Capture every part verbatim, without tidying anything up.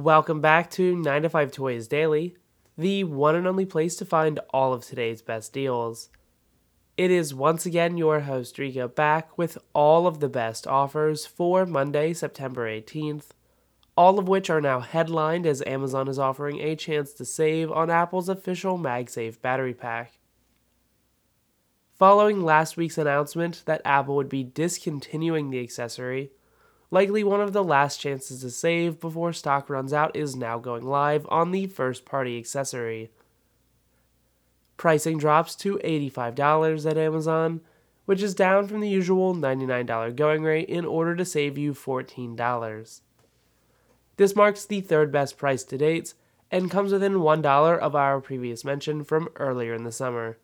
Welcome back to nine to five Toys Daily, the one and only place to find all of today's best deals. It is once again your host Rico back with all of the best offers for Monday, September eighteenth, all of which are now headlined as Amazon is offering a chance to save on Apple's official MagSafe battery pack. Following last week's announcement that Apple would be discontinuing the accessory, likely one of the last chances to save before stock runs out is now going live on the first-party accessory. Pricing drops to eighty-five dollars at Amazon, which is down from the usual ninety-nine dollars going rate in order to save you fourteen dollars. This marks the third best price to date and comes within one dollar of our previous mention from earlier in the summer.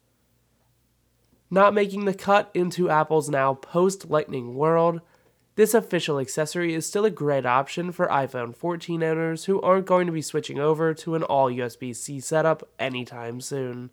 Not making the cut into Apple's now post-Lightning world, this official accessory is still a great option for iPhone fourteen owners who aren't going to be switching over to an all-U S B C setup anytime soon.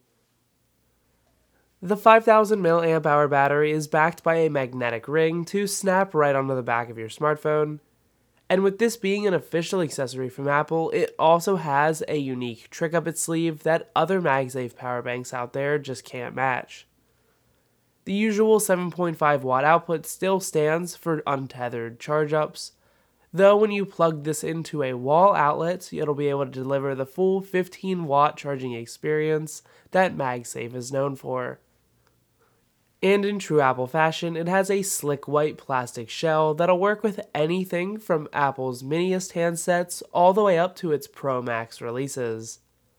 The five thousand milliamp hour battery is backed by a magnetic ring to snap right onto the back of your smartphone, and with this being an official accessory from Apple, it also has a unique trick up its sleeve that other MagSafe power banks out there just can't match. The usual seven point five watt output still stands for untethered charge-ups, though when you plug this into a wall outlet, it'll be able to deliver the full fifteen watt charging experience that MagSafe is known for. And in true Apple fashion, it has a slick white plastic shell that'll work with anything from Apple's miniest handsets all the way up to its Pro Max releases.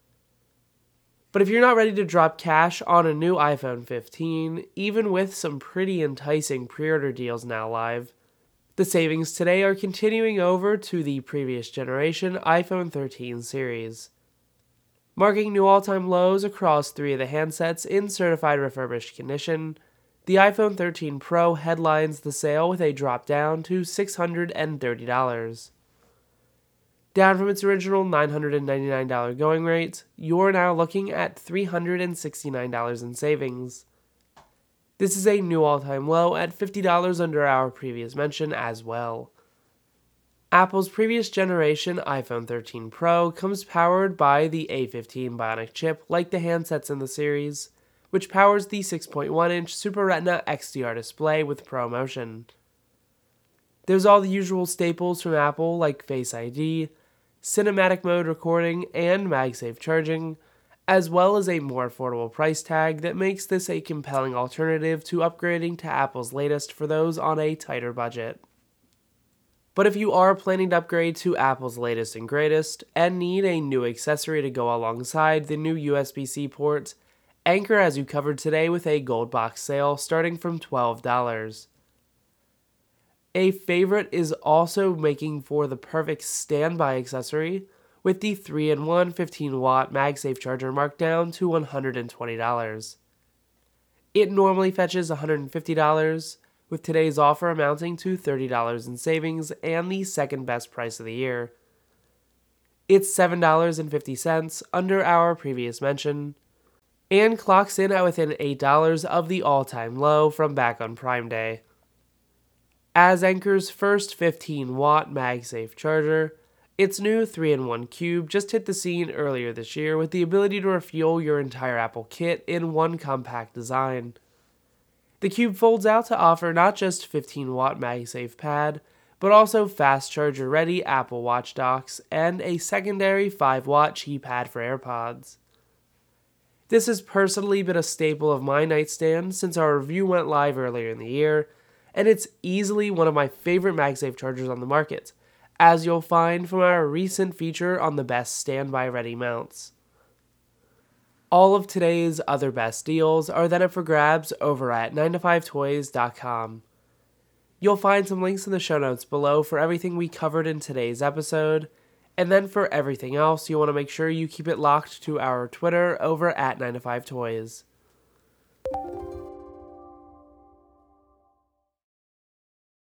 But if you're not ready to drop cash on a new iPhone fifteen, even with some pretty enticing pre-order deals now live, the savings today are continuing over to the previous generation iPhone thirteen series. Marking new all-time lows across three of the handsets in certified refurbished condition, the iPhone thirteen Pro headlines the sale with a drop down to six hundred thirty dollars. Down from its original nine hundred ninety-nine dollars going rate, you're now looking at three hundred sixty-nine dollars in savings. This is a new all-time low at fifty dollars under our previous mention as well. Apple's previous generation iPhone thirteen Pro comes powered by the A fifteen Bionic chip like the handsets in the series, which powers the six point one inch Super Retina X D R display with ProMotion. There's all the usual staples from Apple like Face I D, cinematic mode recording, and MagSafe charging, as well as a more affordable price tag that makes this a compelling alternative to upgrading to Apple's latest for those on a tighter budget. But if you are planning to upgrade to Apple's latest and greatest, and need a new accessory to go alongside the new U S B C port, Anker has you covered today with a gold box sale starting from twelve dollars. A favorite is also making for the perfect standby accessory with the three in one fifteen watt MagSafe charger marked down to one hundred twenty dollars. It normally fetches one hundred fifty dollars, with today's offer amounting to thirty dollars in savings and the second best price of the year. It's seven dollars and fifty cents under our previous mention, and clocks in at within eight dollars of the all-time low from back on Prime Day. As Anker's first fifteen watt MagSafe charger, its new three in one cube just hit the scene earlier this year with the ability to refuel your entire Apple kit in one compact design. The cube folds out to offer not just fifteen watt MagSafe pad, but also fast charger ready Apple Watch docks and a secondary five watt Qi pad for AirPods. This has personally been a staple of my nightstand since our review went live earlier in the year, and it's easily one of my favorite MagSafe chargers on the market, as you'll find from our recent feature on the best standby-ready mounts. All of today's other best deals are then up for grabs over at nine to five toys dot com. You'll find some links in the show notes below for everything we covered in today's episode, and then for everything else, you want to make sure you keep it locked to our Twitter over at nine to five toys.